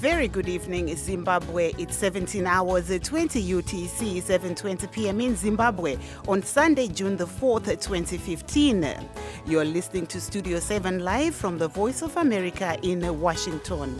very good evening, Zimbabwe. It's 17 hours, 20 UTC, 7:20 p.m. in Zimbabwe on Sunday, June the 4th, 2015. You're listening to Studio 7 live from the Voice of America in Washington.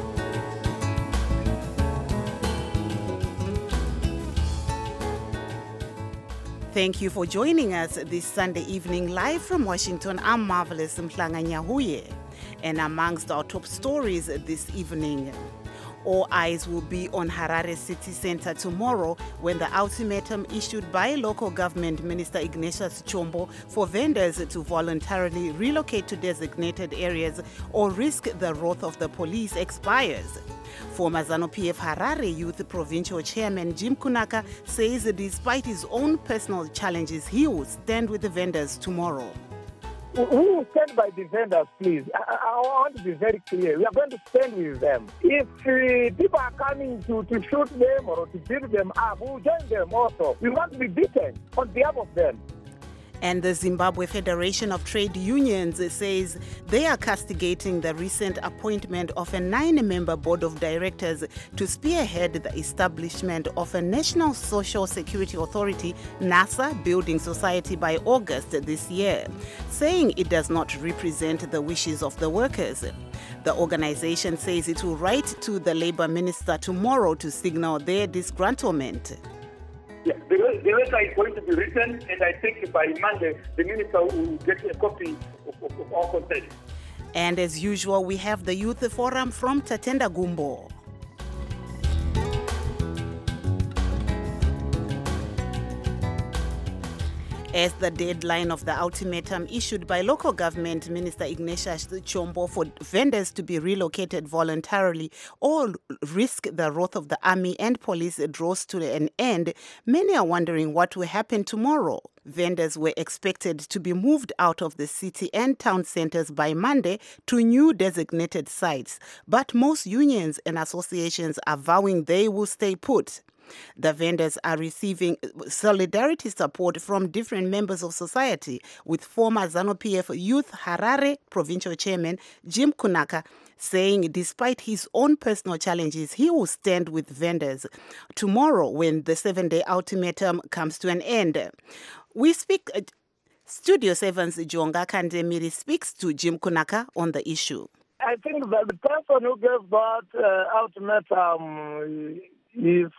Thank you for joining us this Sunday evening live from Washington. I'm Marvelous Mhlanga Nyahuye. And amongst our top stories this evening, all eyes will be on Harare City Center tomorrow when the ultimatum issued by local government Minister Ignatius Chombo for vendors to voluntarily relocate to designated areas or risk the wrath of the police expires. Former ZANU-PF Harare Youth Provincial Chairman Jim Kunaka says despite his own personal challenges, he will stand with the vendors tomorrow. We will stand by the vendors, please. I want to be very clear. We are going to stand with them. If people are coming to shoot them or to beat them up, we will join them also. We want to be beaten on behalf of them. And the Zimbabwe Federation of Trade Unions says they are castigating the recent appointment of a 9-member board of directors to spearhead the establishment of a National Social Security Authority, NASA, building society by August this year, saying it does not represent the wishes of the workers. The organization says it will write to the Labour Minister tomorrow to signal their disgruntlement. Yes, the letter is going to be written, and I think by Monday the minister will get a copy of our consent. And as usual, we have the Youth Forum from Tatenda Gumbo. As the deadline of the ultimatum issued by local government Minister Ignatius Chombo for vendors to be relocated voluntarily or risk the wrath of the army and police draws to an end, many are wondering what will happen tomorrow. Vendors were expected to be moved out of the city and town centers by Monday to new designated sites, but most unions and associations are vowing they will stay put. The vendors are receiving solidarity support from different members of society, with former ZANU-PF Youth Harare Provincial Chairman Jim Kunaka saying despite his own personal challenges, he will stand with vendors tomorrow when the 7-day ultimatum comes to an end. We speak... Studio 7's Jonga Kandemiri speaks to Jim Kunaka on the issue. I think that the person who gave that ultimatum is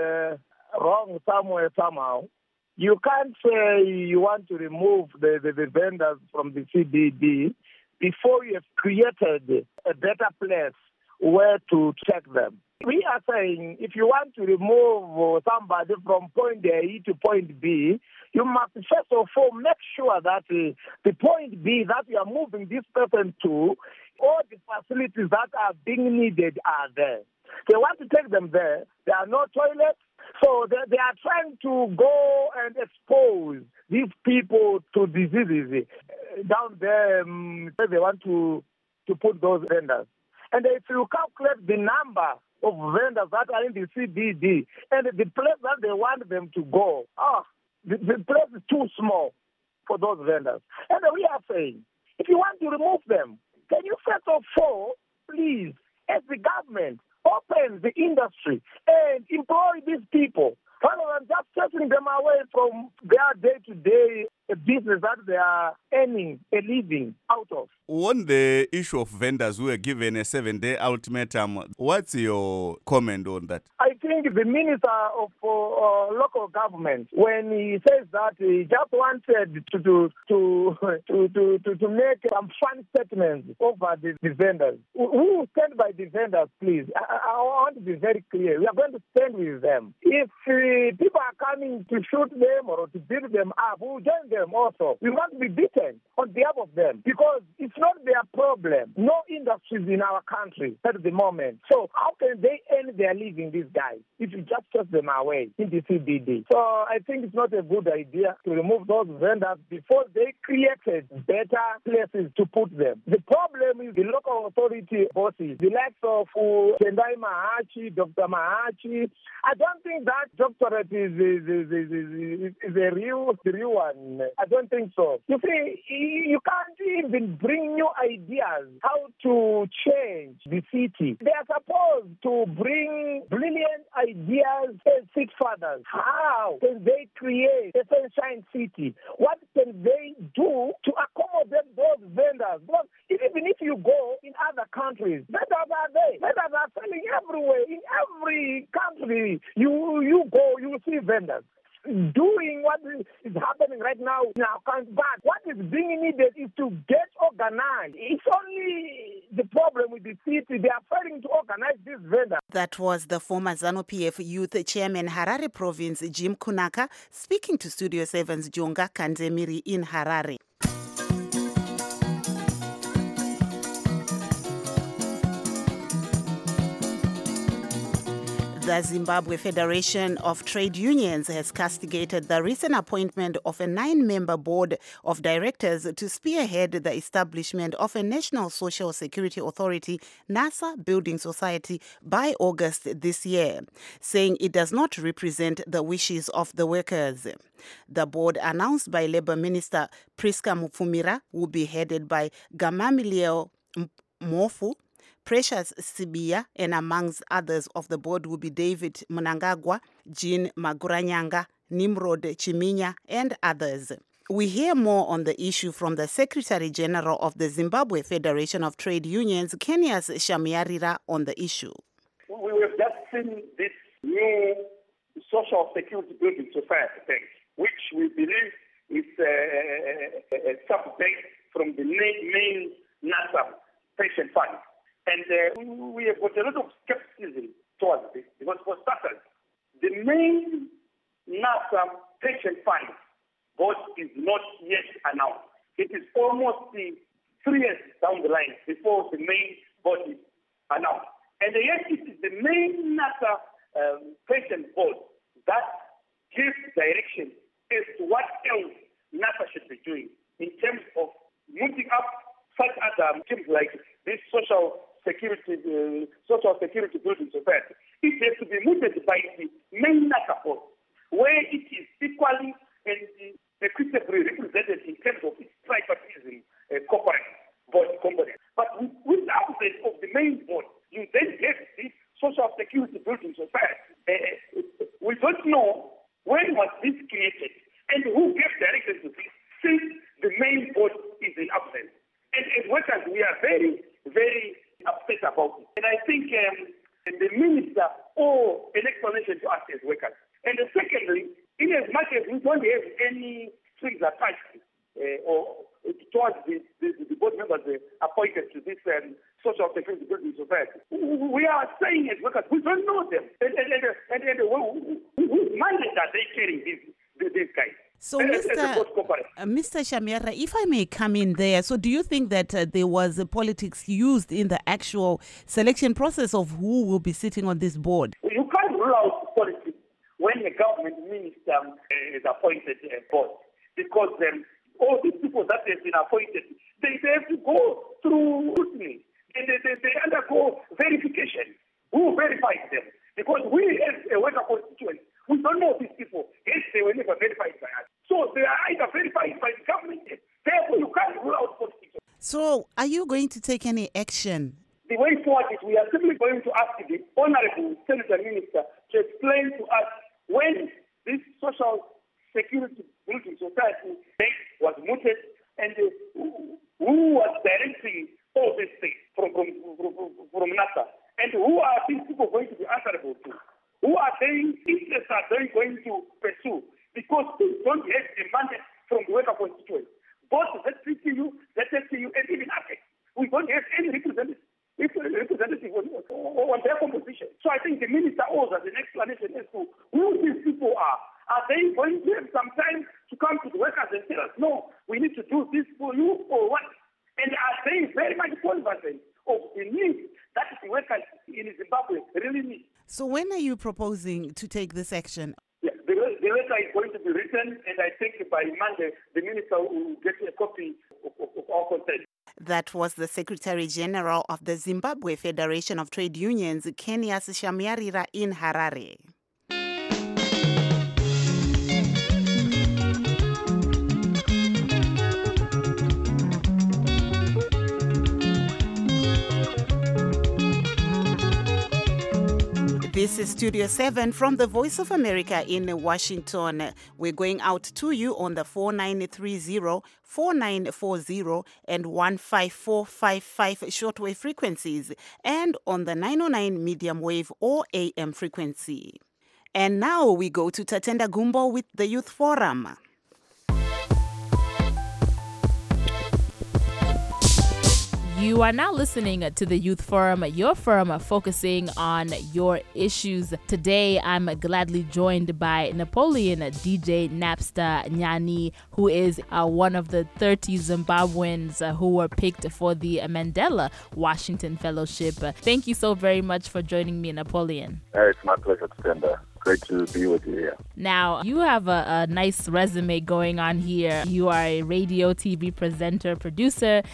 wrong somewhere, somehow. You can't say you want to remove the vendors from the CBD before you have created a better place where to check them. We are saying if you want to remove somebody from point A to point B, you must first of all make sure that the point B that you are moving this person to, all the facilities that are being needed are there. They want to take them there. There are no toilets. So they are trying to go and expose these people to diseases down there. They want to put those vendors. And if you calculate the number of vendors that are in the CBD and the place that they want them to go, the place is too small for those vendors. And we are saying, if you want to remove them, can you first of all, please, as the government, open the industry and employ these people rather than just taking them away from their day-to-day business that they are earning a living out of. On the issue of vendors who were given a 7-day ultimatum, what's your comment on that? I think the Minister of Local Government, when he says that he just wanted to make some fun statements over the vendors. We will stand by the vendors, please. I want to be very clear. We are going to stand with them. If people are coming to shoot them or to beat them up, we will join them also. We want to be beaten on behalf of them because it's not their problem. No industries in our country at the moment. So how can they earn their living, these guys? die if you just take them away in the CBD. So I think it's not a good idea to remove those vendors before they created better places to put them. The problem is the local authority bosses, the likes of Tendai Mahachi, Dr. Mahachi. I don't think that doctorate is a real one. I don't think so. You see, you can't even bring new ideas how to change the city. They are supposed to bring brilliant ideas and seek fathers. How can they create a sunshine city? What can they do to accommodate those vendors? Because even if you go in other countries, vendors are there. Vendors are selling everywhere. In every country you go, you see vendors doing what is happening right now in our country. But what is being needed is to get organized. It's only the problem with the city. They are failing to organize this vendor. That was the former ZANU-PF Youth Chairman Harare Province, Jim Kunaka, speaking to Studio 7's Jonga Kanzemiri in Harare. The Zimbabwe Federation of Trade Unions has castigated the recent appointment of a 9-member board of directors to spearhead the establishment of a National Social Security Authority, NASA Building Society, by August this year, saying it does not represent the wishes of the workers. The board, announced by Labour Minister Priska Mufumira, will be headed by Gamamileo Mofu, Precious Sibia, and amongst others of the board will be David Mnangagwa, Jean Maguranyanga, Nimrod Chiminya, and others. We hear more on the issue from the Secretary General of the Zimbabwe Federation of Trade Unions, Kenya's Shamiarira, on the issue. We have just seen this new Social Security Building Society Bank, which we believe is a sub-bank from the main NASA pension fund. And we have got a lot of skepticism towards this, because for starters, the main NASA pension fund board is not yet announced. It is almost 3 years down the line before the main board is announced. And yet it is the main NASA pension board that gives direction as to what else NASA should be doing in terms of moving up such other things like this social security building society. It has to be mooted by the main NASA board, where it is equally and equitably represented in terms of its tripartism corporate board component. But with the absence of the main board, you then get this social security building society. We don't know when was this created and who gave direction to this, since the main board is in absence. And as workers, we are very, very upset about it. And I think the minister owes an explanation to us as workers. And secondly, in as much as we don't have any strings attached or towards the board members appointed to this social security building society, we are saying as workers, we don't know them. And whose mandate are they carrying these guys? So, Mr. Shamiara, if I may come in there, so do you think that there was politics used in the actual selection process of who will be sitting on this board? You can't rule out politics when a government minister is appointed board, because all these people that have been appointed, they have to go through scrutiny. They undergo verification. Who verifies them? Because we as a worker constituent, we don't know these people. Yes, they were never verified by us. So they are either verified by the government. Therefore, you can't rule out politics. So are you going to take any action? The way forward is we are simply going to ask the Honorable Senator Minister to explain to us when this Social Security Building Society bank was mooted and who was directing all these things from NASA. And who are these people going to be answerable to? Who are they, interests are they going to pursue? Because they don't have a mandate from the worker constituents. Both ZCTU, ZFTU, and even APEC. We don't have any representative on their composition. So I think the minister owes us an explanation as to who these people are. Are they going to have some time to come to the workers and tell us, no, we need to do this for you or what? And are they very much cognizant of the needs that the workers in Zimbabwe really need? So when are you proposing to take this action? Yeah, the letter is going to be written, and I think by Monday the minister will get a copy of our consent. That was the Secretary General of the Zimbabwe Federation of Trade Unions, Kenias Shamyarira, in Harare. This is Studio 7 from the Voice of America in Washington. We're going out to you on the 4930, 4940, and 15455 shortwave frequencies, and on the 909 medium wave or AM frequency. And now we go to Tatenda Gumbo with the Youth Forum. You are now listening to the Youth Forum, your forum focusing on your issues. Today, I'm gladly joined by Napoleon DJ Napster Nyani, who is one of the 30 Zimbabweans who were picked for the Mandela Washington Fellowship. Thank you so very much for joining me, Napoleon. It's my pleasure, Tatenda. Great to be with you here. Now, you have a nice resume going on here. You are a radio, TV presenter, producer,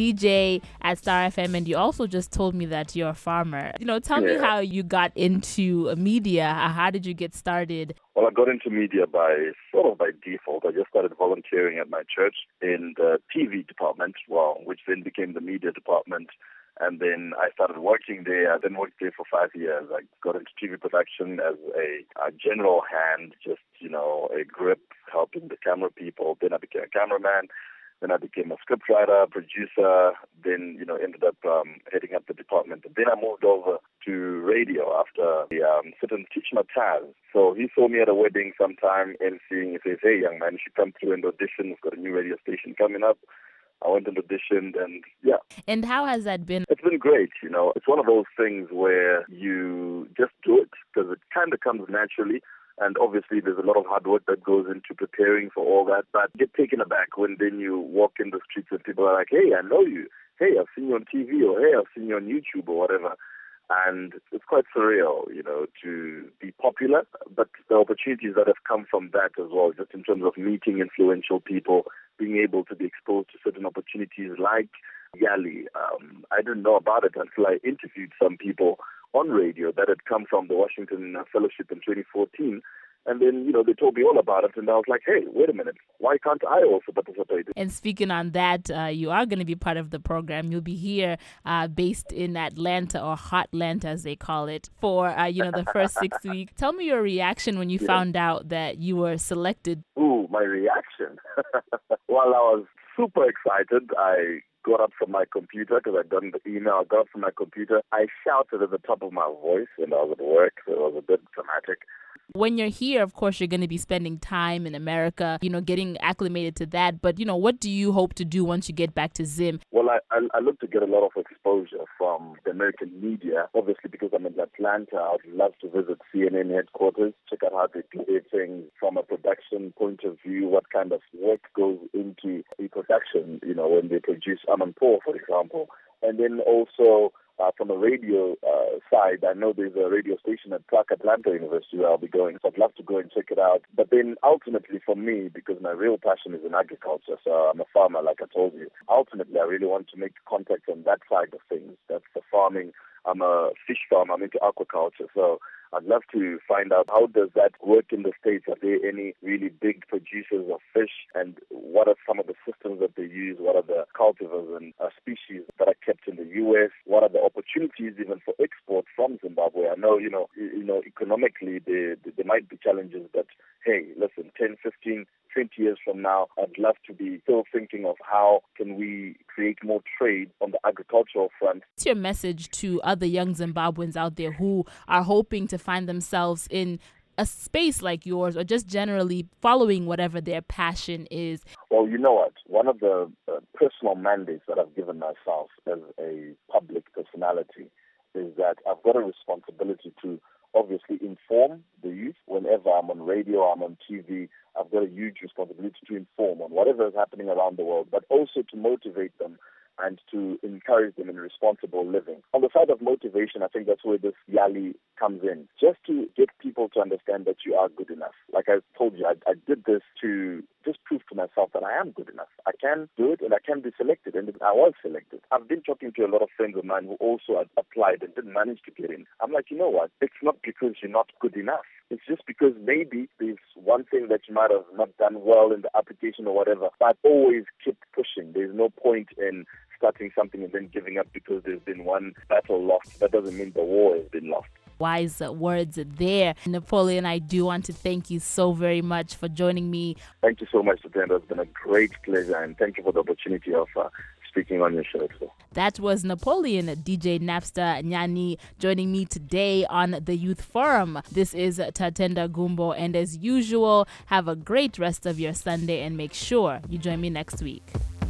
DJ at Star FM, and you also just told me that you're a farmer. Tell me how you got into media. How did you get started? Well, I got into media by default. I just started volunteering at my church in the TV department, which then became the media department. And then I started working there. I then worked there for 5 years. I got into TV production as a general hand, just, a grip, helping the camera people. Then I became a cameraman. Then I became a scriptwriter, producer, then, ended up heading up the department. And then I moved over to radio after the sit and teach my Taz. So he saw me at a wedding sometime, emceeing. He says, "Hey, young man, you should come through and audition. We've got a new radio station coming up." I went and auditioned, and yeah. And how has that been? It's been great, It's one of those things where you just do it because it kind of comes naturally. And obviously there's a lot of hard work that goes into preparing for all that. But get taken aback when then you walk in the streets and people are like, "Hey, I know you. Hey, I've seen you on TV," or "Hey, I've seen you on YouTube," or whatever. And it's quite surreal, to be popular. But the opportunities that have come from that as well, just in terms of meeting influential people, being able to be exposed to certain opportunities like Yali. I didn't know about it until I interviewed some people on radio that had come from the Washington Fellowship in 2014. And then, they told me all about it. And I was like, hey, wait a minute. Why can't I also participate? And speaking on that, you are going to be part of the program. You'll be here based in Atlanta, or Hotlanta as they call it, for, the first 6 weeks. Tell me your reaction when you found out that you were selected. Ooh, my reaction. Well, I was super excited. I got up from my computer because I'd done the email. I got up from my computer. I shouted at the top of my voice when I was at work, so it was a bit dramatic. When you're here, of course, you're going to be spending time in America, getting acclimated to that. But, what do you hope to do once you get back to Zim? Well, I look to get a lot of exposure from the American media. Obviously, because I'm in Atlanta, I'd love to visit CNN headquarters, check out how they do their things from a production point of view, what kind of work goes into a production, when they produce Amanpour, for example. And then also from a radio side, I know there's a radio station at Clark Atlanta University where I'll be going, so I'd love to go and check it out. But then ultimately for me, because my real passion is in agriculture, so I'm a farmer, like I told you, ultimately I really want to make contact on that side of things. That's the farming. I'm a fish farmer. I'm into aquaculture, so I'd love to find out how does that work in the States. Are there any really big producers of fish, and what are some of the systems that they use? What are the cultivars and species that are kept in the U.S.? What are the opportunities even for export from Zimbabwe? I know, economically there might be challenges, but hey, listen, 10, 15, 20 years from now, I'd love to be still thinking of how can we create more trade on the agricultural front. What's your message to other young Zimbabweans out there who are hoping to find themselves in a space like yours, or just generally following whatever their passion is? Well, you know what? One of the personal mandates that I've given myself as a public personality is that I've got a responsibility to obviously inform the youth. Whenever I'm on radio, I'm on TV, I've got a huge responsibility to inform on whatever is happening around the world, but also to motivate them and to encourage them in responsible living. On the side of motivation, I think that's where this YALI comes in, just to get people to understand that you are good enough. Like I told you, I did this to just prove to myself that I am good enough. I can do it and I can be selected, and I was selected. I've been talking to a lot of friends of mine who also applied and didn't manage to get in. I'm like, you know what? It's not because you're not good enough. It's just because maybe there's one thing that you might have not done well in the application or whatever, but always keep pushing. There's no point in starting something and then giving up because there's been one battle lost. That doesn't mean the war has been lost. Wise words there. Napoleon, I do want to thank you so very much for joining me. Thank you so much, Tatenda. It's been a great pleasure, and thank you for the opportunity of speaking on your show. That was Napoleon DJ Napster Nyani joining me today on the Youth Forum. This is Tatenda Gumbo, and as usual, have a great rest of your Sunday and make sure you join me next week.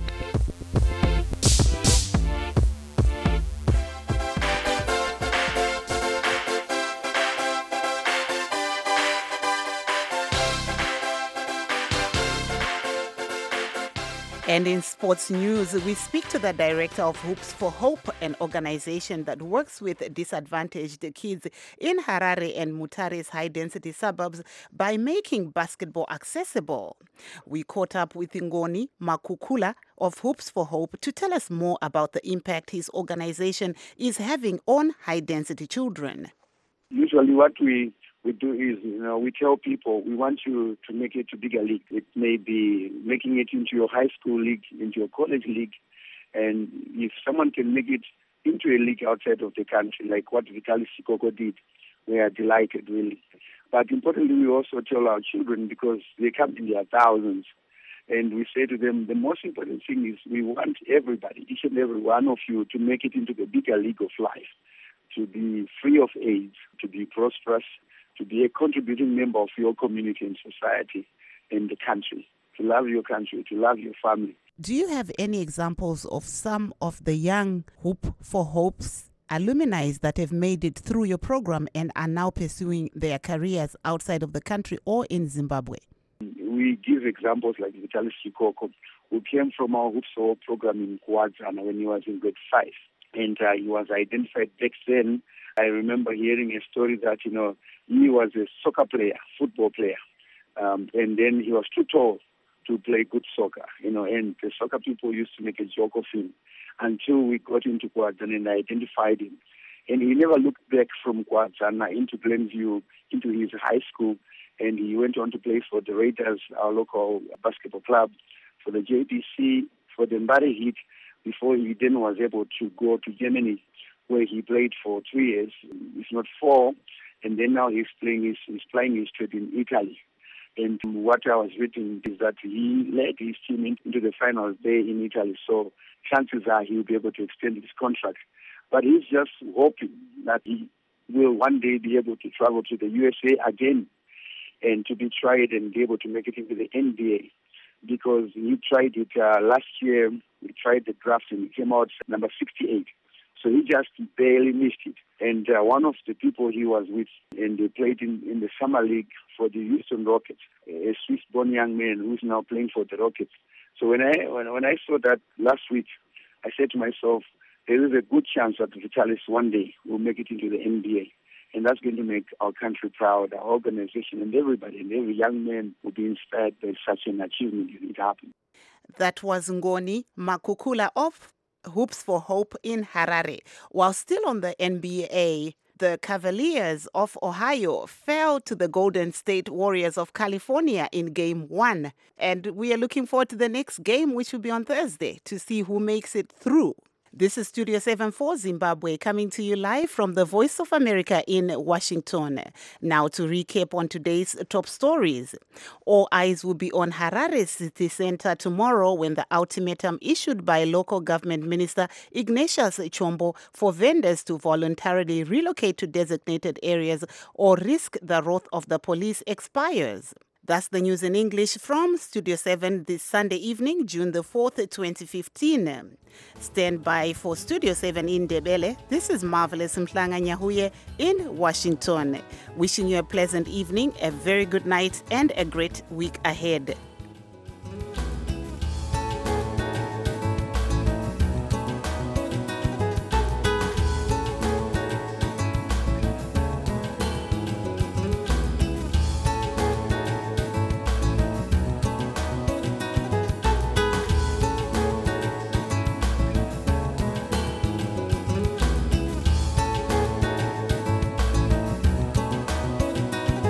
And in sports news, we speak to the director of Hoops for Hope, an organization that works with disadvantaged kids in Harare and Mutare's high-density suburbs by making basketball accessible. We caught up with Ngoni Makukula of Hoops for Hope to tell us more about the impact his organization is having on high-density children. Usually what we do is, we tell people we want you to make it to bigger league. It may be making it into your high school league, into your college league. And if someone can make it into a league outside of the country, like what Vitaly Sikoko did, we are delighted, really. But importantly, we also tell our children, because they come in their thousands, and we say to them, the most important thing is we want everybody, each and every one of you, to make it into the bigger league of life, to be free of AIDS, to be prosperous, to be a contributing member of your community and society and the country, to love your country, to love your family. Do you have any examples of some of the young Hoop for Hope's alumni that have made it through your program and are now pursuing their careers outside of the country or in Zimbabwe? We give examples like Vitaly Sikoko, who came from our Hoops for Hope program in Kwazana when he was in grade 5. And he was identified back then. I remember hearing a story that, he was a soccer player, football player. And then he was too tall to play good soccer, and the soccer people used to make a joke of him until we got into Kwazana and identified him. And he never looked back from Kwazana into Glenview, into his high school, and he went on to play for the Raiders, our local basketball club, for the JBC, for the Mbare Heat, before he then was able to go to Germany, where he played for 3 years, if not 4, and then now he's playing his trade in Italy. And what I was reading is that he led his team into the finals there in Italy, so chances are he'll be able to extend his contract. But he's just hoping that he will one day be able to travel to the USA again and to be tried and be able to make it into the NBA, because he tried it last year. He tried the draft and he came out number 68. So he just barely missed it. And one of the people he was with, and they played in the summer league for the Houston Rockets, a Swiss-born young man who's now playing for the Rockets. So when I saw that last week, I said to myself, there is a good chance that Vitalis one day will make it into the NBA. And that's going to make our country proud, our organization, and everybody, and every young man will be inspired by such an achievement if it happens. That was Ngoni Makukula of Hoops for Hope in Harare. While still on the NBA, the Cavaliers of Ohio fell to the Golden State Warriors of California in Game 1. And we are looking forward to the next game, which will be on Thursday, to see who makes it through. This is Studio 7 for Zimbabwe, coming to you live from the Voice of America in Washington. Now to recap on today's top stories. All eyes will be on Harare City Center tomorrow when the ultimatum issued by local government minister Ignatius Chombo for vendors to voluntarily relocate to designated areas or risk the wrath of the police expires. That's the news in English from Studio 7 this Sunday evening, June the 4th, 2015. Stand by for Studio 7 in Ndebele. This is Marvelous Mhlanga Nyahuye in Washington. Wishing you a pleasant evening, a very good night, and a great week ahead.